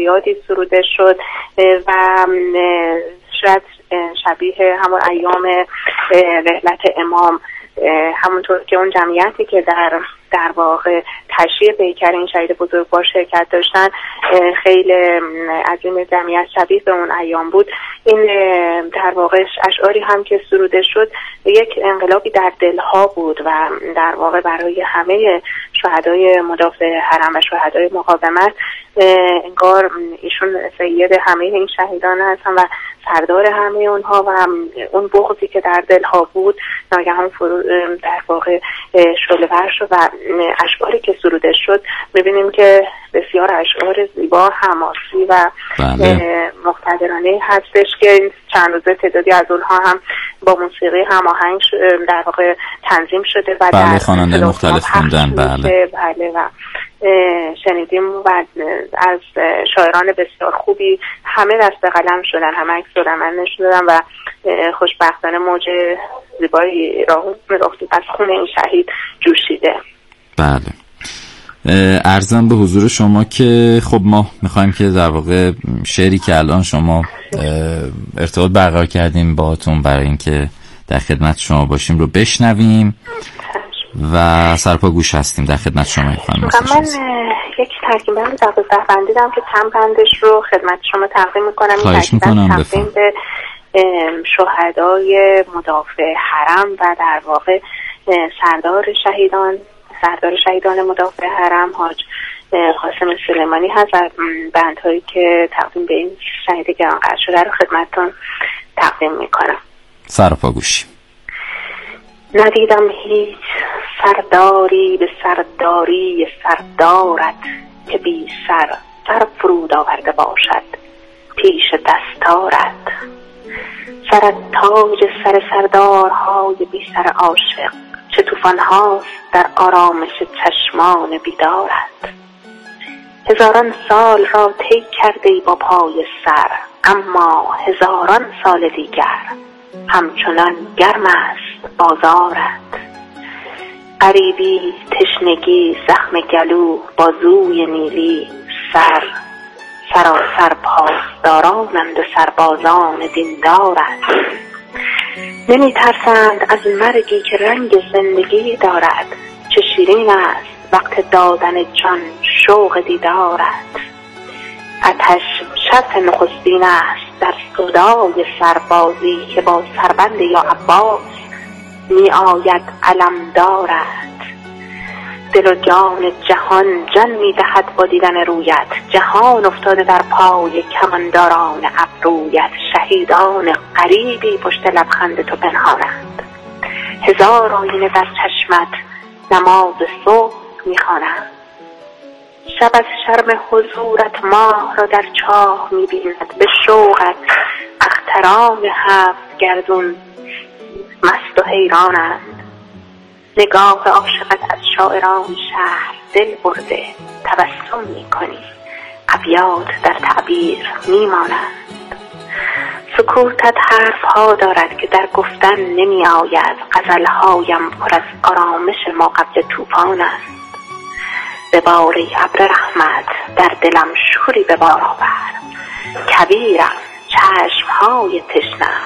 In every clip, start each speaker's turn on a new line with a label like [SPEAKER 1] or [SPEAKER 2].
[SPEAKER 1] زیادی سروده شد و شاید شبیه همون ایام رحلت امام، همونطور که اون جمعیتی که در واقع تشییع پیکر این شهید بزرگوار شرکت داشتن خیلی از این جمعیت شبیه به اون ایام بود. این در واقع اشعاری هم که سروده شد یک انقلابی در دلها بود و در واقع برای همه شهدای مدافع حرم و شهدای مقاومت انگار ایشون سید همه این شهیدان هستن و سردار همه اونها و اون بغضی که در دلها بود ناگهان در واقع شعله‌ور شد و اشعاری که سروده شد می‌بینیم که بسیار اشعار زیبا، حماسی و مقتدرانه هستش که چند روزه تعدادی از اونها هم با موسیقی هماهنگ در واقع تنظیم شده و در
[SPEAKER 2] خواننده مختلف خوندن.
[SPEAKER 1] بله و شنیدیم و از شاعران بسیار خوبی همه دست قلم شدن، همه عکس العمل نشدن و خوشبختانه موج زیبایی راه از خون این شهید جوشیده.
[SPEAKER 2] بله، عرضم به حضور شما که خب ما میخوایم که در واقع شعری که الان شما ارتباط برقرار کردیم باهاتون برای اینکه در خدمت شما باشیم رو بشنویم و سرپا گوش هستیم در خدمت شما.
[SPEAKER 1] من یک ترکیب بند 12 بندی دارم که چند بندش رو خدمت شما تقدیم میکنم.
[SPEAKER 2] خواهش میکنم.
[SPEAKER 1] تقدیم به شهدای مدافع حرم و در واقع سردار شهیدان مدافع حرم حاج قاسم سلیمانی هست و بندهایی که تقدیم به این شهید گرانقدر شده رو خدمتتون تقدیم میکنم.
[SPEAKER 2] سرپا گوشی.
[SPEAKER 1] ندیدم هیچ سرداری به سرداری سردارت که بی سر فرود آورده باشد پیش دستارت. سرت تاج سر سردارهای بی سر عاشق، چه طوفان هاست در آرامش چشمان بیدارت. هزاران سال را طی کرده ای با پای سر، اما هزاران سال دیگر همچنان گرم است بازارت. غریبی، تشنگی، زخم گلو، بازوی نیلی، سراسر پاسدارانند و سربازان دیندارت. نمی ترسند از مرگی که رنگ زندگی دارد، چه شیرین است وقت دادن جان شوق دیدارت. آتش شرط نخستین است در صدای سربازی که با سربند یا عباس می آید علم دارد. دل و جان جهان جان می دهد با دیدن رویت، جهان افتاده در پای کمانداران ابرویت. شهیدان غریبی پشت لبخند تو پنهانند، هزار آینه در چشمت نماز صبح می خوانند. شب از شرم حضورت ماه را در چاه می بیند، به شوقت اختران هفت گردون مست و حیرانند. نگاه عاشقت از شاعران شهر دل برده، تبسم می کنی ابیات در تعبیر می مانند. سکوتت حرف ها دارد که در گفتن نمی آید، غزلهایم پر از آرامش ما قبل طوفان است. به باری ابر رحمت در دلم شوری به بار آور، کبیرم چشمهای تشنم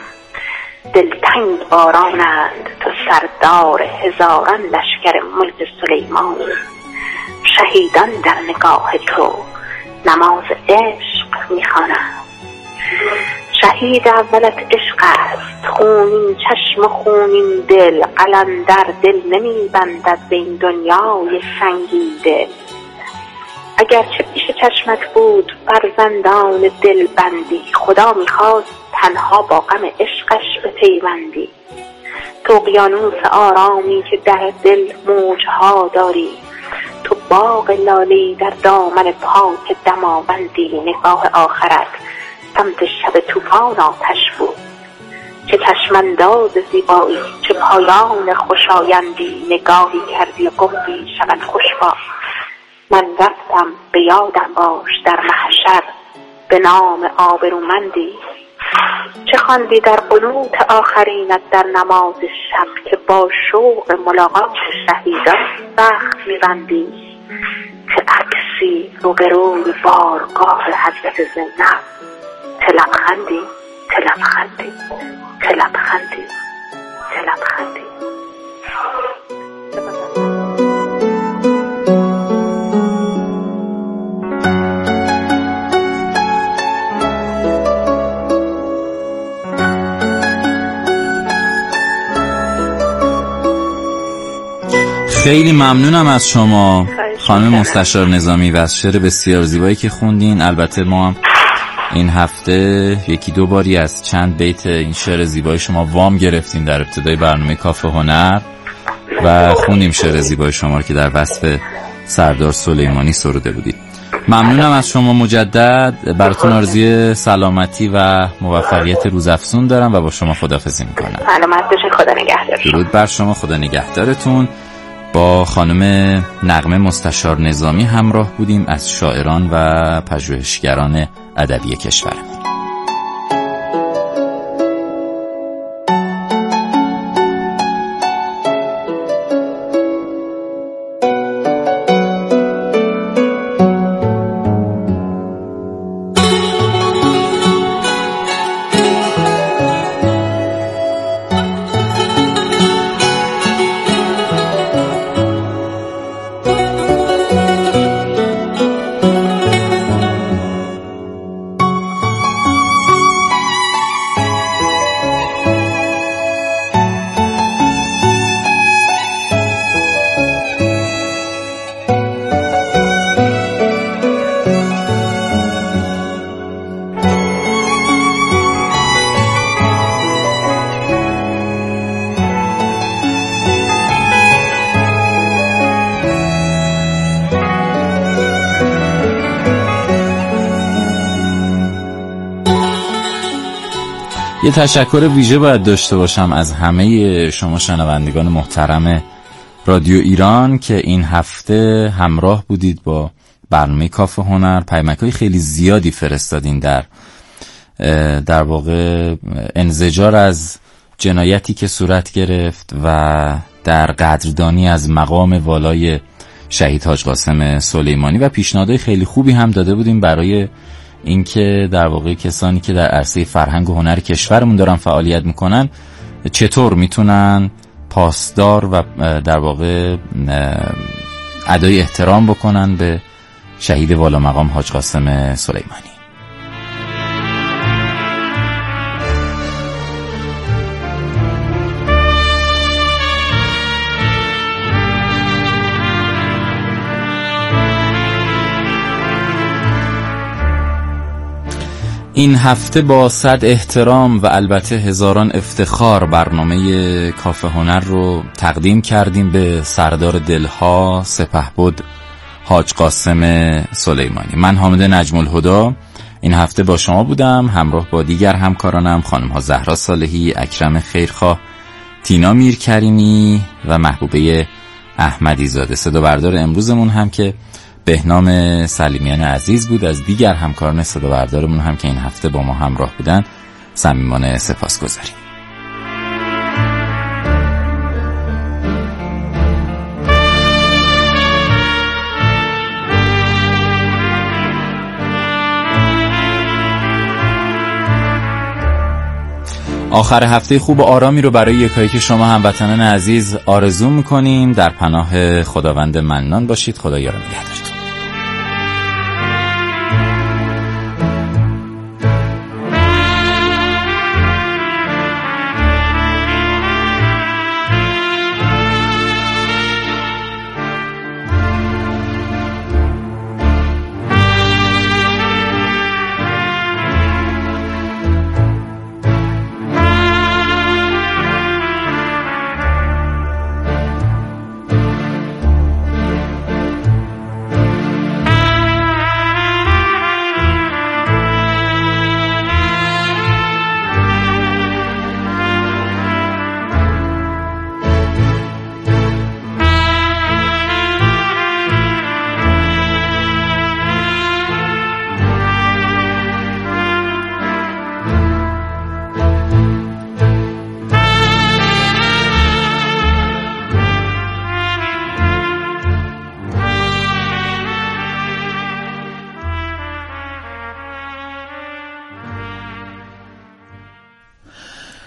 [SPEAKER 1] دلتنگ بارانند. تو سردار هزاران لشکر ملک سلیمانی، شهیدان در نگاه تو نماز عشق می‌خوانند. شهید اولت عشق است، خونین چشم و خونین دل، قلندر دل نمی‌بندد به این دنیای سنگین دل. اگرچه پیش چشمت بود فرزندان دل بندی، خدا می‌خواست تنها با غم عشقش بپیوندی. تو اقیانوس آرامی که در دل موجها داری، تو باغ لالی در دامن پاک دماوندی. نگاه آخرت سمت شب طوفان آتش بود، چه چشمانداز زیبایی، چه پایان خوشایندی. نگاهی کردی و گفتی شبت خوش باد، من رفتم به یادم باش در محشر به نام آبرومندی. چه خواندی در قنوت آخرینت در نماز شب که با شوق ملاقات شهیدان سخت می‌بندی. چه عکسی رفتی روبروی بارگاه حضرت زینب، چه لبخندی چه لبخندی چه لبخندی چه لبخندی.
[SPEAKER 2] خیلی ممنونم از شما خانم مستشار نظامی و از شعر بسیار زیبایی که خوندین. البته ما هم این هفته یکی دو باری از چند بیت این شعر زیبای شما وام گرفتیم در ابتدای برنامه کافه هنر و خوندیم شعر زیبای شما رو که در وصف سردار سلیمانی سروده بودید. ممنونم از شما مجدد. براتون آرزوی سلامتی و موفقیت روزافزون دارم و با شما خداحافظی میکنم.
[SPEAKER 1] سلامت باشید، خدا نگهدارتون.
[SPEAKER 2] درود بر شما، خدا نگهدارتون. با خانم نغمه مستشار نظامی همراه بودیم از شاعران و پژوهشگران ادبی کشورمون. یه تشکر ویژه باید داشته باشم از همه شما شنوندگان محترم رادیو ایران که این هفته همراه بودید با برنامه کافه هنر. پیامک‌های خیلی زیادی فرستادین در واقع انزجار از جنایتی که صورت گرفت و در قدردانی از مقام والای شهید حاج قاسم سلیمانی و پیشنهادهای خیلی خوبی هم داده بودیم برای اینکه در واقع کسانی که در عرصه فرهنگ و هنر کشورمون دارن فعالیت میکنن چطور میتونن پاسدار و در واقع ادای احترام بکنن به شهید والا مقام حاج قاسم سلیمانی. این هفته با 100 احترام و البته هزاران افتخار برنامه کافه هنر رو تقدیم کردیم به سردار دلها سپهبد حاج قاسم سلیمانی. من حامد نجم الهدی این هفته با شما بودم همراه با دیگر همکارانم خانم ها زهرا صالحی، اکرم خیرخواه، تینا میرکریمی و محبوبه احمدی زاده. صدا بردار امروزمون هم که بهنام سلیمیان عزیز بود. از دیگر همکاران صدا بردارمون هم که این هفته با ما همراه بودن صمیمانه سپاسگزاریم. آخر هفته خوب و آرامی رو برای یکایک شما هموطنان عزیز آرزو میکنیم. در پناه خداوند منان باشید. خدا یار و نگهدارتون.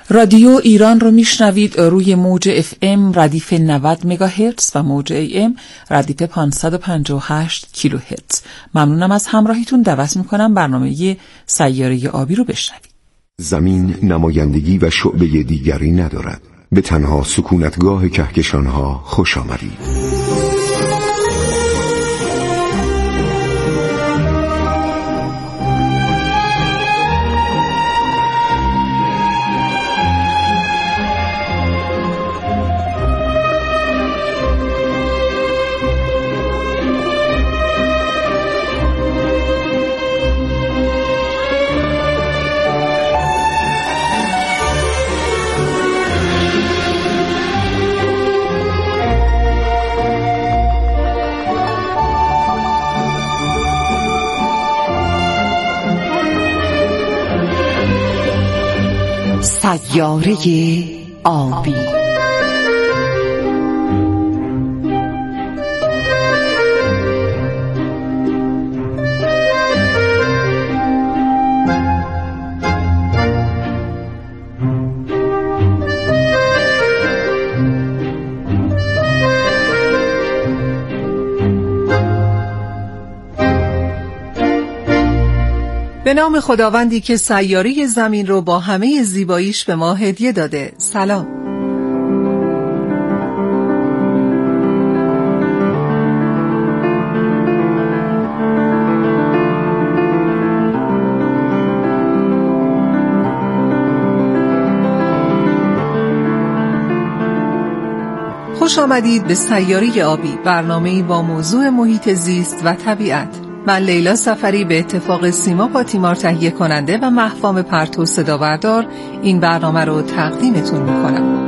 [SPEAKER 3] رادیو ایران رو میشنوید روی موج FM ردیف 90 مگاهرتز و موج AM ردیف 558 کیلوهرتز. ممنونم از همراهیتون. دعوت میکنم برنامه سیاره آبی رو بشنوید.
[SPEAKER 4] زمین نمایندگی و شعبه دیگری ندارد. به تنها سکونتگاه کهکشانها خوش آمدید.
[SPEAKER 3] سیاره آبی.
[SPEAKER 5] به نام خداوندی که سیاره زمین رو با همه زیباییش به ما هدیه داده. سلام. خوش آمدید به سیاره آبی، برنامه‌ای با موضوع محیط زیست و طبیعت. من لیلا سفری به اتفاق سیما پاتیمار تهیه کننده و مهفام پرتو صدا بردار این برنامه رو تقدیمتون میکنم.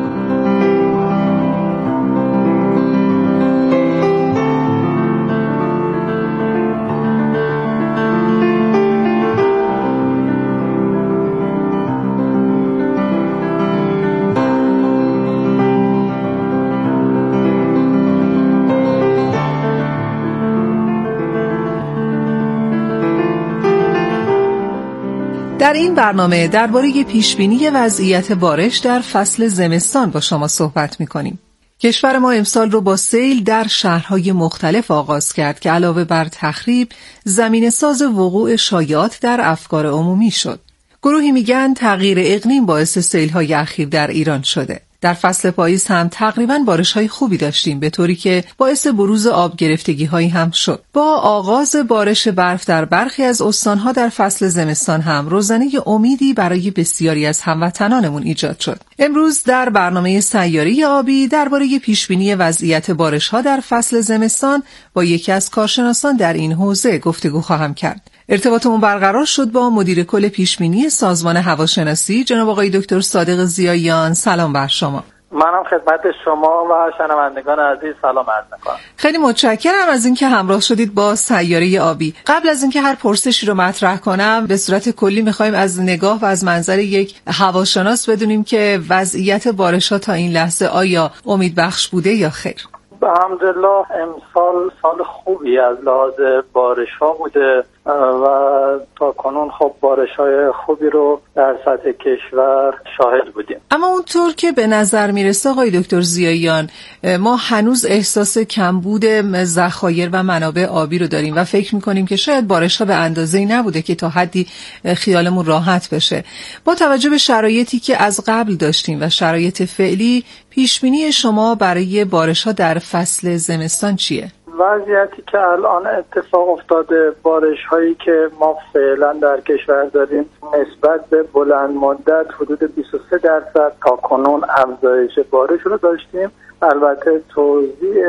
[SPEAKER 5] در این برنامه درباره پیشبینی وضعیت بارش در فصل زمستان با شما صحبت می‌کنیم. کشور ما امسال رو با سیل در شهرهای مختلف آغاز کرد که علاوه بر تخریب، زمینه‌ساز وقوع شایعات در افکار عمومی شد. گروهی میگن تغییر اقلیم باعث سیل‌های اخیر در ایران شده. در فصل پاییز هم تقریباً بارش‌های خوبی داشتیم، به طوری که باعث بروز آب گرفتگی‌هایی هم شد. با آغاز بارش برف در برخی از استان‌ها در فصل زمستان هم روزنه امیدی برای بسیاری از هموطنانمون ایجاد شد. امروز در برنامه سیاره آبی درباره پیشبینی وضعیت بارش‌ها در فصل زمستان با یکی از کارشناسان در این حوزه گفتگو خواهم کرد. ارتباطمون برقرار شد با مدیر کل پیشبینی سازمان هواشناسی جناب آقای دکتر صادق ضیاییان. سلام بر شما.
[SPEAKER 6] منم خدمت شما و شنوندگان عزیز سلام عرض می‌کنم.
[SPEAKER 5] خیلی متشکرم از اینکه همراه شدید با سیاره آبی. قبل از اینکه هر پرسشی رو مطرح کنم، به صورت کلی می‌خوایم از نگاه و از منظر یک هواشناس بدونیم که وضعیت بارش‌ها تا این لحظه آیا امیدبخش بوده یا خیر؟
[SPEAKER 6] الحمدلله امسال سال خوبی از لحاظ بارش‌ها بوده و تا کنون خب بارش‌های خوبی رو در سطح کشور شاهد بودیم.
[SPEAKER 5] اما اونطور که به نظر میرسه آقای دکتر ضیاییان، ما هنوز احساس کمبود ذخایر و منابع آبی رو داریم و فکر می‌کنیم که شاید بارش‌ها به اندازه‌ای نبوده که تا حدی خیالمون راحت بشه. با توجه به شرایطی که از قبل داشتیم و شرایط فعلی، پیشبینی شما برای بارش‌ها در فصل زمستان چیه؟
[SPEAKER 6] وضعیتی که الان اتفاق افتاده، بارش‌هایی که ما فعلا در کشور داریم نسبت به بلند مدت حدود 23% تا کنون افزایش بارش رو داشتیم. البته توزیع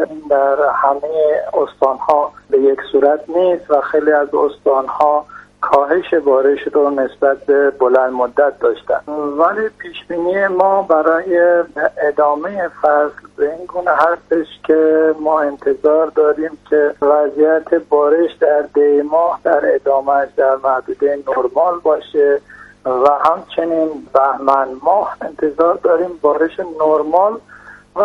[SPEAKER 6] در همه استان‌ها به یک صورت نیست و خیلی از استان‌ها کاهش بارش رو نسبت به بلند مدت داشتن، ولی پیشبینی ما برای ادامه فصل به این گونه هستش که ما انتظار داریم که وضعیت بارش در دی ماه در ادامهش در محدوده نرمال باشه و همچنین بهمن ماه انتظار داریم بارش نرمال و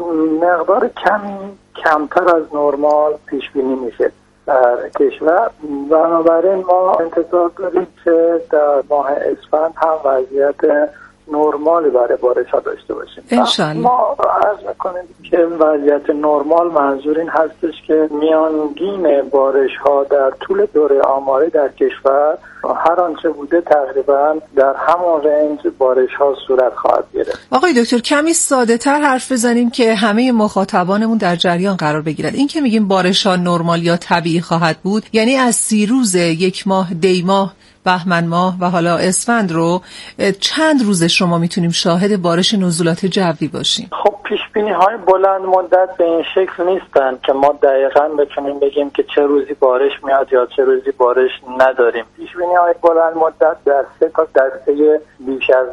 [SPEAKER 6] مقدار کمتر از نرمال پیشبینی میشه در کشور. بنابراین ما انتظار داریم که در ماه اسفند هم وضعیت نرمالی برای بارش ها داشته باشیم.
[SPEAKER 5] انشالله.
[SPEAKER 6] ما عرض میکنیم که وضعیت نرمال منظور این هستش که میانگین بارش ها در طول دوره آماری در کشور هر آنچه بوده تقریبا در همون رنج بارش ها صورت خواهد گرفت.
[SPEAKER 5] آقای دکتر کمی ساده تر حرف بزنیم که همه مخاطبانمون در جریان قرار بگیرند. این که میگیم بارش ها نرمال یا طبیعی خواهد بود یعنی از 30 روز، 1 ماه، دی ماه، بهمن ماه و حالا اسفند رو چند روز شما میتونیم شاهد بارش نزولات جوی باشیم؟
[SPEAKER 6] خب پیشبینی های بلند مدت به این شکل نیستن که ما دقیقاً بتونیم بگیم که چه روزی بارش میاد یا چه روزی بارش نداریم. پیشبینی های بلند مدت در 3 تا دسته بیش از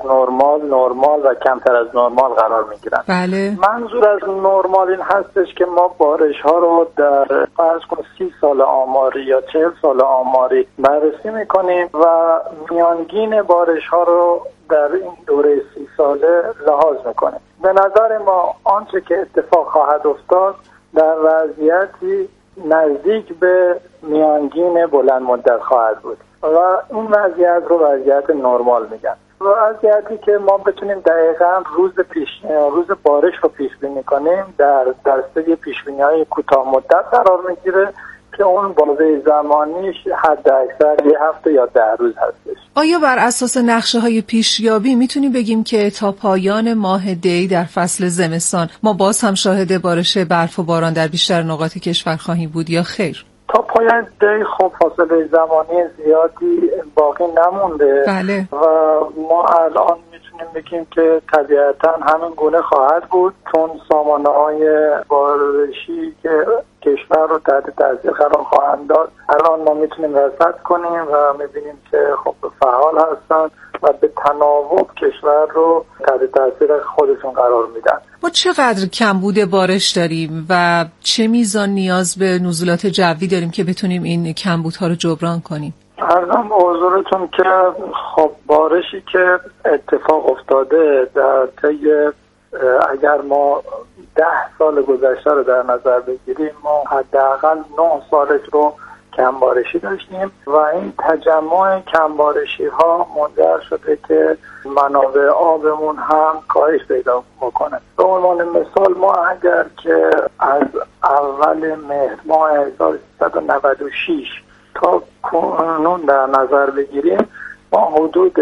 [SPEAKER 6] نرمال و کمتر از نرمال قرار میگیرن.
[SPEAKER 5] بله.
[SPEAKER 6] منظور از نرمال این هستش که ما بارش ها رو در فرض کن 30 سال آماری یا 40 سال آماری بررسی میکنیم و میانگین بارش ها رو در این دوره 30 ساله لحاظ میکنیم. به نظر ما آنچه که اتفاق خواهد افتاد در وضعیتی نزدیک به میانگین بلند مدت خواهد بود و این وضعیت رو وضعیت نرمال میگن. وضعیتی که ما بتونیم دقیقاً روز بارش رو پیش بینی کنیم در دسته پیشبینی‌های کوتاه مدت قرار میگیره که اون بازه زمانیش حد اکثر 1 هفته یا 10 روز هستش.
[SPEAKER 5] آیا بر اساس نقشه‌های پیشیابی میتونیم بگیم که تا پایان ماه دی در فصل زمستان ما باز هم شاهد بارش برف و باران در بیشتر نقاط کشور خواهیم بود یا خیر؟
[SPEAKER 6] تا پایان دی خب فاصله زمانی زیادی باقی نمونده.
[SPEAKER 5] بله.
[SPEAKER 6] و ما الان میتونیم بگیم که طبیعتاً همین گونه خواهد بود چون سامانه‌های بارشی که کشور رو تحت تاثیر قرار خواهند داد الان ما میتونیم رصد کنیم و میبینیم که خب فعال هستن و به تناوب کشور رو تحت تاثیر خودشون قرار میدن.
[SPEAKER 5] ما چقدر کمبود بارش داریم و چه میزان نیاز به نزولات جوی داریم که بتونیم این کمبودها رو جبران کنیم؟
[SPEAKER 6] عرضم به حضورتون که خب بارشی که اتفاق افتاده در طی اگر ما 10 سال گذشته رو در نظر بگیریم ما حداقل 9 سالش رو کمبارشی داشتیم و این تجمع کمبارشی ها منجر شده که منابع آبمون هم کاهش پیدا بکنه. به عنوان مثال ما اگر که از اول مهر ماه 1396 تا کنون در نظر بگیریم ما حدود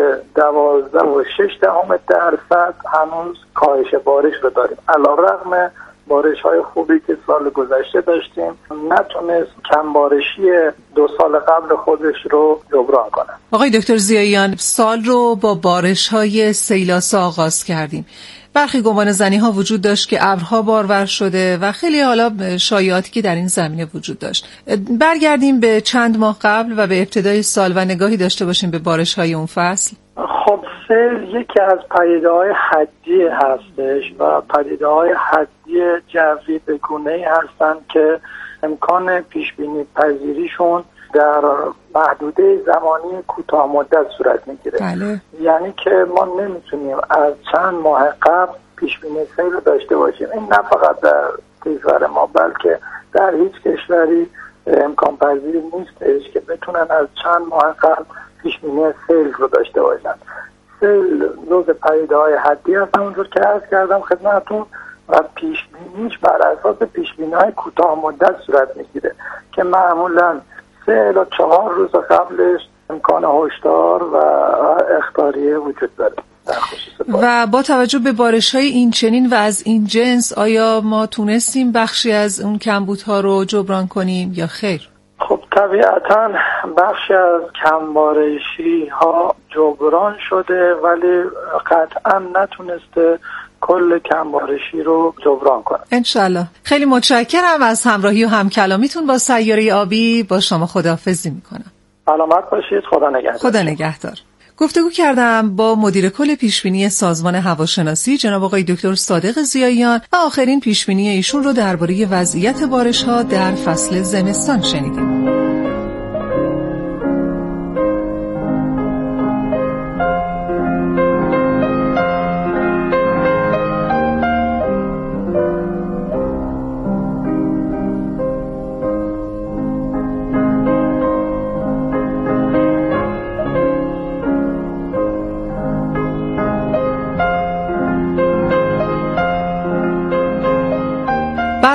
[SPEAKER 6] 12.6% هنوز کاهش بارش رو داریم. علیرغم بارش های خوبی که سال گذشته داشتیم نتونست کمبارشی 2 سال قبل خودش رو جبران کنه.
[SPEAKER 5] آقای دکتر ضیاییان سال رو با بارش های سیلاسا آغاز کردیم. برخی گمان زنی ها وجود داشت که ابرها بارور شده و خیلی حالا شایعاتی که در این زمینه وجود داشت. برگردیم به چند ماه قبل و به ابتدای سال و نگاهی داشته باشیم به بارش های اون فصل.
[SPEAKER 6] خب سیل یکی از پدیده‌های حدی هستش و پدیده‌های حدی جوی به گونه‌ای هستن که امکان پیشبینی پذیریشون در محدوده زمانی کوتاه مدت صورت میگیره.
[SPEAKER 5] بله.
[SPEAKER 6] یعنی که ما نمیتونیم از چند ماه قبل پیشبینی سیل داشته باشیم. این نه فقط در کشور ما بلکه در هیچ کشوری امکان پذیر نیستش که بتونن از چند ماه قبل پیشبینی سیل رو داشته باشن. سیل جز پدیده‌های حدی هست همونجور که عرض کردم خدمتتون و پیشبینیش بر اساس پیشبینی‌های کوتاه مدت صورت میگیره که معمولاً 3 الی 4 روز قبلش امکان هشدار و اخطاریه وجود داره.
[SPEAKER 5] و با توجه به بارش‌های این چنین و از این جنس آیا ما تونستیم بخشی از اون کمبودها رو جبران کنیم یا خیر؟
[SPEAKER 6] خب طبیعتاً بخشی از کمبارشی ها جبران شده ولی قطعاً نتونسته کل کمبارشی رو جبران کنه.
[SPEAKER 5] انشالله. خیلی متشکرم از همراهی و همکلامیتون با سیاره آبی. با شما خداحافظی میکنم.
[SPEAKER 6] سلامت باشید. خدا نگهدار.
[SPEAKER 5] خدا نگهدار. گفتگو کردم با مدیر کل پیشبینی سازمان هواشناسی جناب آقای دکتر صادق ضیاییان و آخرین پیشبینی ایشون رو درباره وضعیت بارش‌ها در فصل زمستان شنیدیم.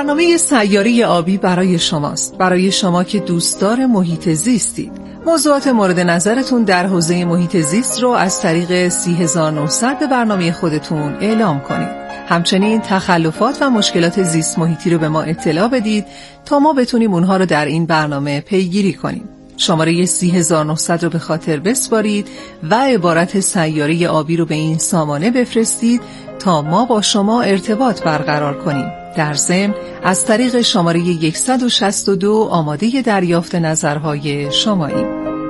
[SPEAKER 5] برنامه سیاره آبی برای شماست، برای شما که دوستدار محیط زیستید. موضوعات مورد نظرتون در حوزه محیط زیست رو از طریق 30900 به برنامه خودتون اعلام کنید. همچنین تخلفات و مشکلات زیست محیطی رو به ما اطلاع بدید تا ما بتونیم اونها رو در این برنامه پیگیری کنیم. شماره 30900 رو به خاطر بسپارید و عبارت سیاره آبی رو به این سامانه بفرستید تا ما با شما ارتباط برقرار کنیم. در ضمن از طریق شماره 162 آماده دریافت نظرهای شماییم.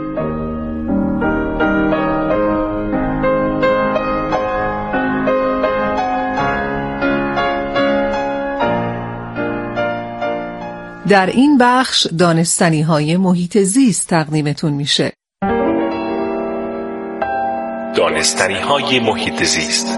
[SPEAKER 5] در این بخش دانستنی‌های محیط زیست تقدیمتون میشه.
[SPEAKER 7] دانستنی‌های محیط زیست.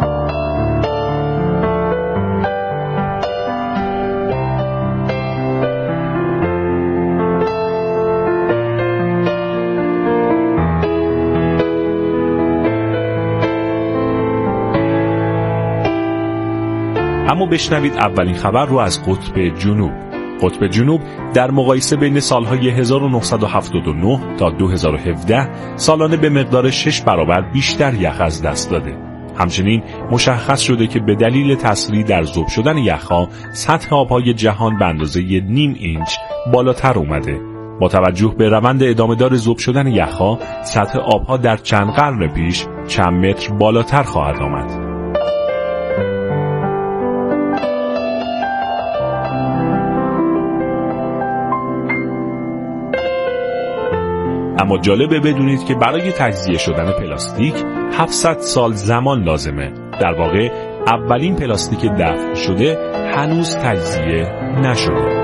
[SPEAKER 7] اما بشنوید اولین خبر رو از قطب جنوب. قطب جنوب در مقایسه بین سالهای 1979 تا 2017 سالانه به مقدار 6 برابر بیشتر یخ از دست داده. همچنین مشخص شده که به دلیل تسریع در ذوب شدن یخها سطح آبهای جهان به اندازه 0.5 اینچ بالاتر اومده. با توجه به روند ادامه‌دار ذوب شدن یخها سطح آبها در چند قرن پیش چند متر بالاتر خواهد آمد. اما جالبه بدونید که برای تجزیه شدن پلاستیک 700 سال زمان لازمه. در واقع اولین پلاستیک دفن شده هنوز تجزیه نشده.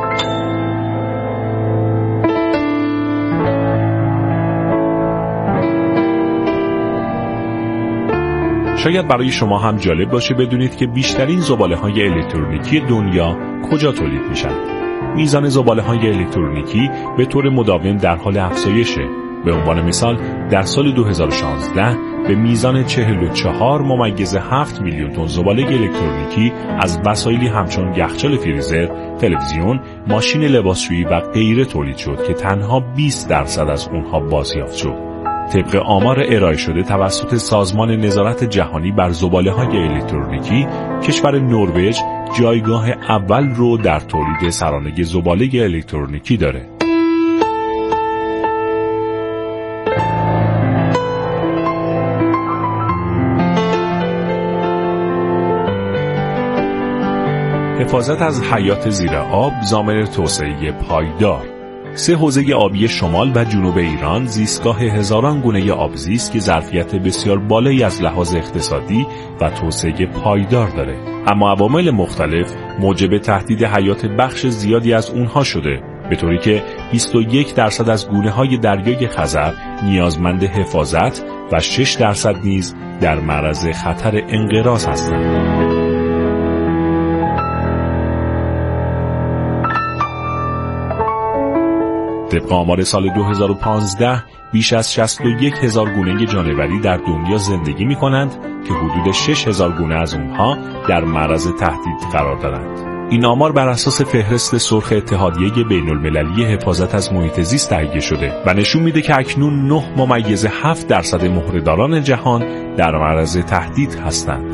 [SPEAKER 7] شاید برای شما هم جالب باشه بدونید که بیشترین زباله‌های الکترونیکی دنیا کجا تولید میشن. میزان زباله‌های الکترونیکی به طور مداوم در حال افزایشه. به عنوان مثال در سال 2016 به میزان 44.7 میلیون تن زباله الکترونیکی از وسایلی همچون یخچال فریزر، تلویزیون، ماشین لباسشویی و غیره تولید شد که تنها 20% از اونها بازیافت شد. طبق آمار ارائه شده توسط سازمان نظارت جهانی بر زباله‌های الکترونیکی، کشور نروژ جایگاه اول رو در تولید سرانه زباله الکترونیکی داره. حفاظت از حیات زیر آب ضامن توسعه پایدار. 3 حوزه آبی شمال و جنوب ایران زیستگاه هزاران گونه آبزیست که ظرفیت بسیار بالایی از لحاظ اقتصادی و توسعه پایدار داره. اما عوامل مختلف موجب تهدید حیات بخش زیادی از اونها شده، به طوری که 21% از گونه‌های دریای خزر نیازمند حفاظت و 6% نیز در معرض خطر انقراض هستند. طبق آمار سال 2015 بیش از 61,000 گونه جانوری در دنیا زندگی می کنند که حدود 6,000 گونه از اونها در معرض تهدید قرار دارند. این آمار بر اساس فهرست سرخ اتحادیه بین‌المللی حفاظت از محیط زیست تهیه شده و نشون میده که اکنون 9.7% مهره‌داران جهان در معرض تهدید هستند.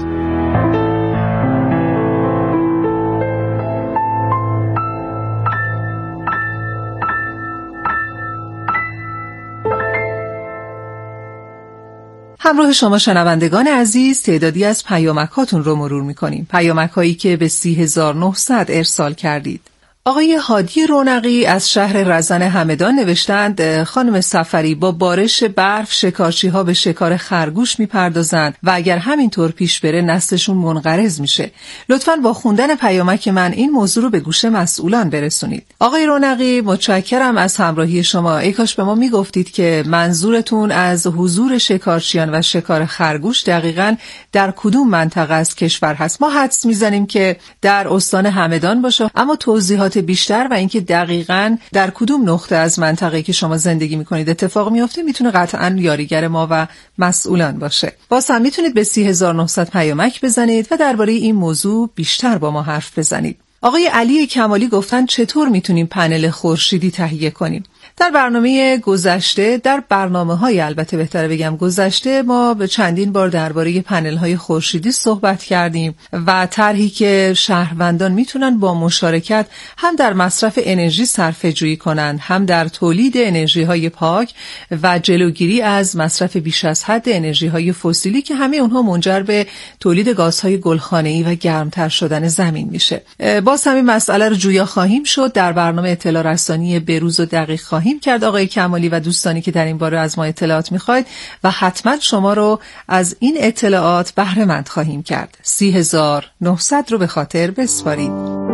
[SPEAKER 5] همراه شما شنوندگان عزیز تعدادی از پیامک‌هاتون رو مرور می‌کنیم. پیامک‌هایی که به 30900 ارسال کردید. آقای هادی رونقی از شهر رزن همدان نوشتند خانم سفری با بارش برف شکارچی‌ها به شکار خرگوش می‌پردازند و اگر همینطور پیش بره نسلشون منقرض میشه. لطفاً با خوندن پیامک من این موضوع رو به گوش مسئولان برسونید. آقای رونقی متشکرم از همراهی شما. ای کاش به ما میگفتید که منظورتون از حضور شکارچیان و شکار خرگوش دقیقاً در کدوم منطقه از کشور هست. ما حدس میزنیم که در استان همدان باشه، اما توضیحات بیشتر و اینکه دقیقاً در کدوم نقطه از منطقه‌ای که شما زندگی می‌کنید اتفاق میفته میتونه قطعاً یاریگر ما و مسئولان باشه. باز هم میتونید به 30900 پیامک بزنید و درباره این موضوع بیشتر با ما حرف بزنید. آقای علی کمالی گفتن چطور میتونیم پنل خورشیدی تهیه کنیم؟ در برنامه گذشته، در برنامه‌های البته بهتره بگم گذشته، ما به چندین بار درباره پنل‌های خورشیدی صحبت کردیم و طرحی که شهروندان میتونن با مشارکت هم در مصرف انرژی صرفه‌جویی کنند، هم در تولید انرژی‌های پاک و جلوگیری از مصرف بیش از حد انرژی‌های فسیلی که همه اونها منجر به تولید گازهای گلخانه‌ای و گرمتر شدن زمین میشه. باز همین مسئله رو جویا خواهیم شد در برنامه اطلاع رسانی بروز و دقیق خواهیم کرد آقای کمالی و دوستانی که در این باره از ما اطلاعات میخواید و حتما شما رو از این اطلاعات بهره مند خواهیم کرد. 3900 رو به خاطر بسپارید.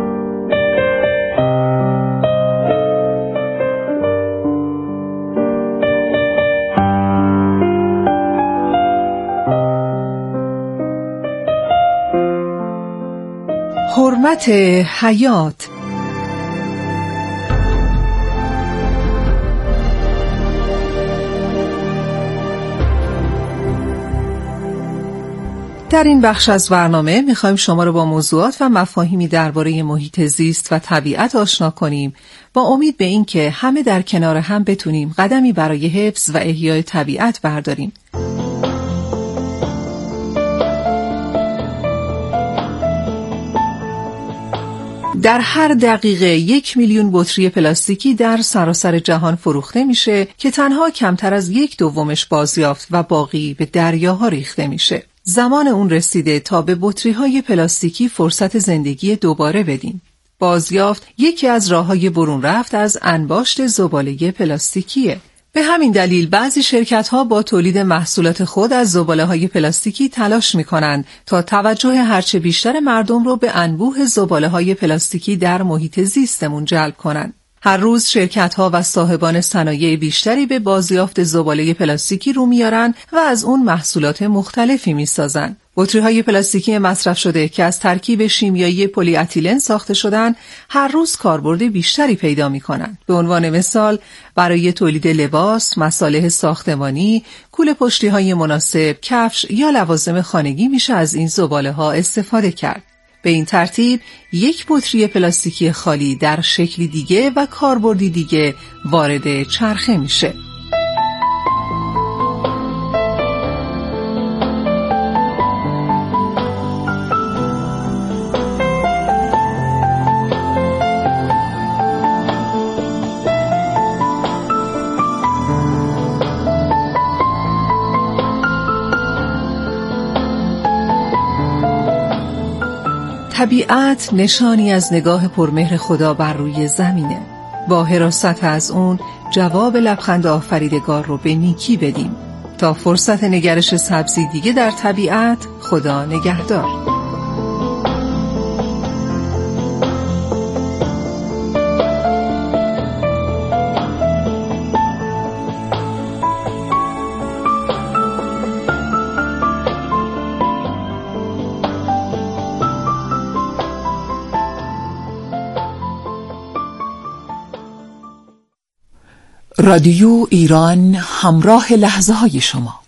[SPEAKER 5] حرمت حیات. در این بخش از برنامه میخوایم شما رو با موضوعات و مفاهیمی درباره محیط زیست و طبیعت آشنا کنیم با امید به این که همه در کنار هم بتونیم قدمی برای حفظ و احیای طبیعت برداریم. در هر دقیقه 1 میلیون بطری پلاستیکی در سراسر جهان فروخته میشه که تنها کمتر از 1/2 بازیافت و باقی به دریاها ریخته میشه. زمان اون رسیده تا به بطری‌های پلاستیکی فرصت زندگی دوباره بدیم. بازیافت یکی از راه‌های برون رفت از انباشت زباله پلاستیکیه. به همین دلیل بعضی شرکت‌ها با تولید محصولات خود از زباله‌های پلاستیکی تلاش می‌کنند تا توجه هرچه بیشتر مردم رو به انبوه زباله‌های پلاستیکی در محیط زیستمون جلب کنند. هر روز شرکت‌ها و صاحبان صنایع بیشتری به بازیافت زباله پلاستیکی رو میارن و از اون محصولات مختلفی میسازن. بطری‌های پلاستیکی مصرف شده که از ترکیب شیمیایی پلی اتیلن ساخته شدن هر روز کاربرد بیشتری پیدا می‌کنند. به عنوان مثال برای تولید لباس، مصالح ساختمانی، کوله پشتی‌های مناسب، کفش یا لوازم خانگی میشه از این زباله‌ها استفاده کرد. به این ترتیب یک بطری پلاستیکی خالی در شکلی دیگه و کاربردی دیگه وارد چرخه میشه. طبیعت نشانی از نگاه پرمهر خدا بر روی زمینه. با حراست از اون جواب لبخند آفریدگار رو به نیکی بدیم. تا فرصت نگرش سبزی دیگه در طبیعت، خدا نگهدار.
[SPEAKER 3] رادیو ایران همراه لحظه های شما.